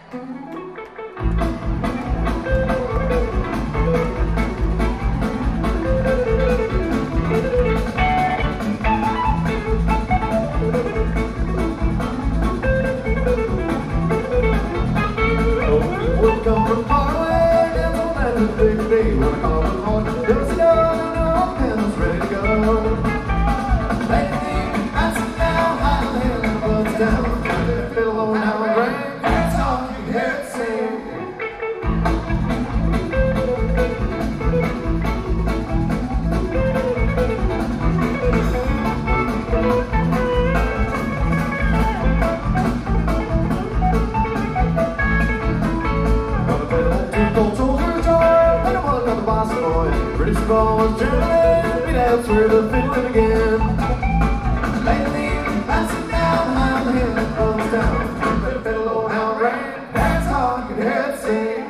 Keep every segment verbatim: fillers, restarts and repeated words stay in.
That's where the fiddling again. Lately, I sit down behind the hill that goes down. That fiddle old hound rain, that's all you can hear it sing.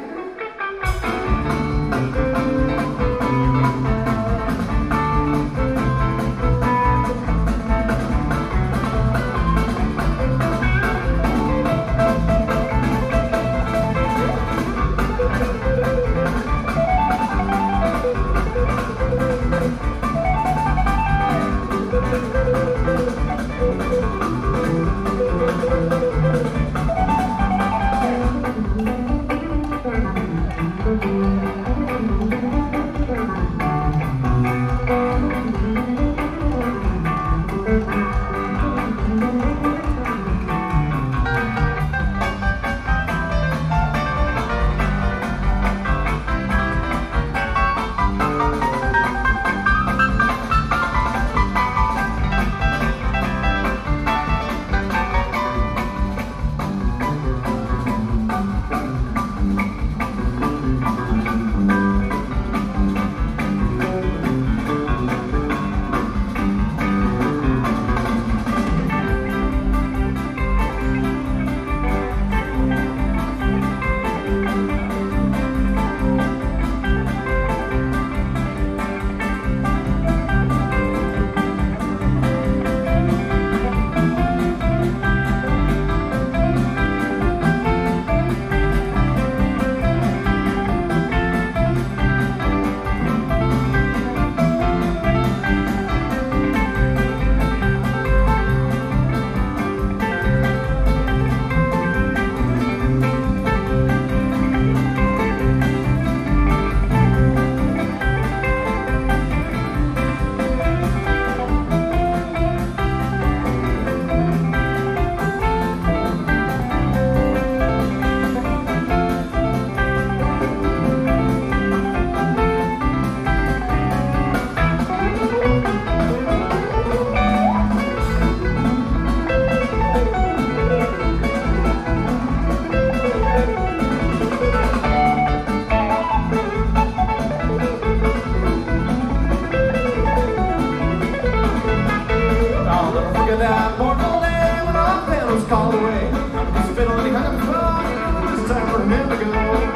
That mortal day when our pedals call away. This fiddle ain't having fun, it's time for him to go.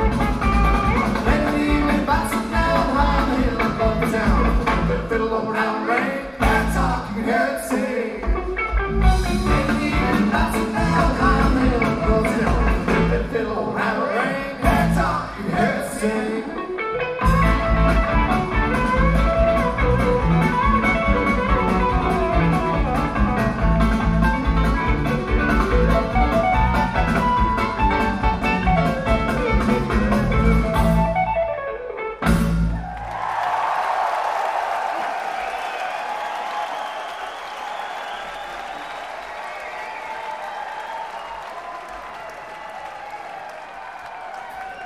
Lately, we've got some down behind the hill above the town. Fiddle over down rain, that's all you can hear it sing.